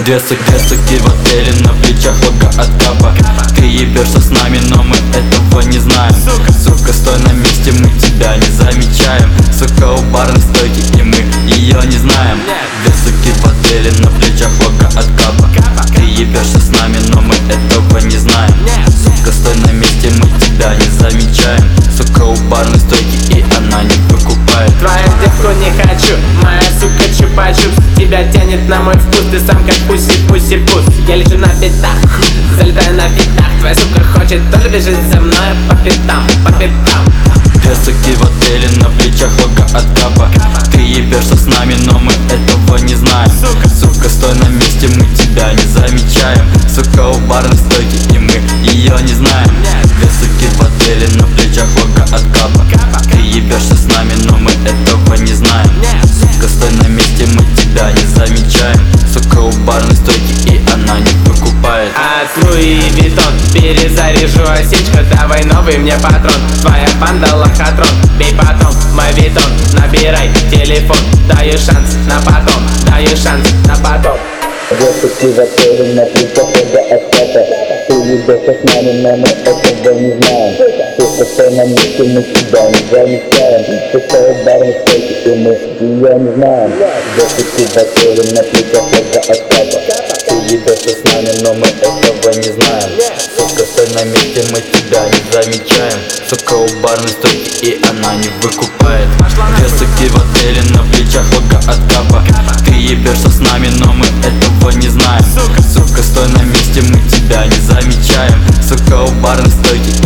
Две суки в отеле, на плечах лога от капа. Ты ебешься с нами, но мы этого не знаем. Сука, стой на месте, мы тебя не замечаем. Сука, у барной стойки, и мы ее не знаем. Две суки в отеле, на плечах лога от капа. Ты ебешься с нами, но мы этого не знаем. Сука, стой на месте, мы тебя не замечаем. Сука, у барной стойки, и она не покупает. Твою девку не хочу, моя сука чупа-чупс. Тебя тянет на мой вкус, ты сам как пуси-пуси-пус. Я лежу на пятах, залетаю на пятах. Твоя сука хочет тоже бежать за мной по пятам, по пятам. Две суки в отеле, на плечах лога от капа. Ты ебешься с нами, но мы этого не знаем. Сука, стой на месте, мы тебя не замечаем. Сука, у барной стойки, и мы ее не знаем. Две суки в отеле, на плечах лога от капа. Ты ебешься с нами, но мы этого не знаем. Сука, стой на месте, мы тебя не замечаем. Сука, у барной стойки, и она не покупает. От Луи Виттон перезаряжу осечка. Давай новый мне патрон. Твоя банда лохотрон. Бей потом мой Виттон. Набирай телефон. Даю шанс на потом. Даю шанс на потом. Две суки в отеле, на плечах лога от капа. Ты ебешься с нами, но мы этого не знаем. Сука, стой на месте, мы тебя не замечаем. Сука, у барной стойки, и мы ее не знаем. Две суки в отеле, на плечах лога от капа. Ты ебешься с нами, но мы этого не знаем. Сука, стой на месте, мы тебя не замечаем. Сука, у барной стойки, и она не выкупает. Две суки в отеле, на плечах лога от капа. Ты ебешься с нами, но мы этого не знаем. Сука, стой на месте, мы тебя не замечаем. Сука, у барной стойки,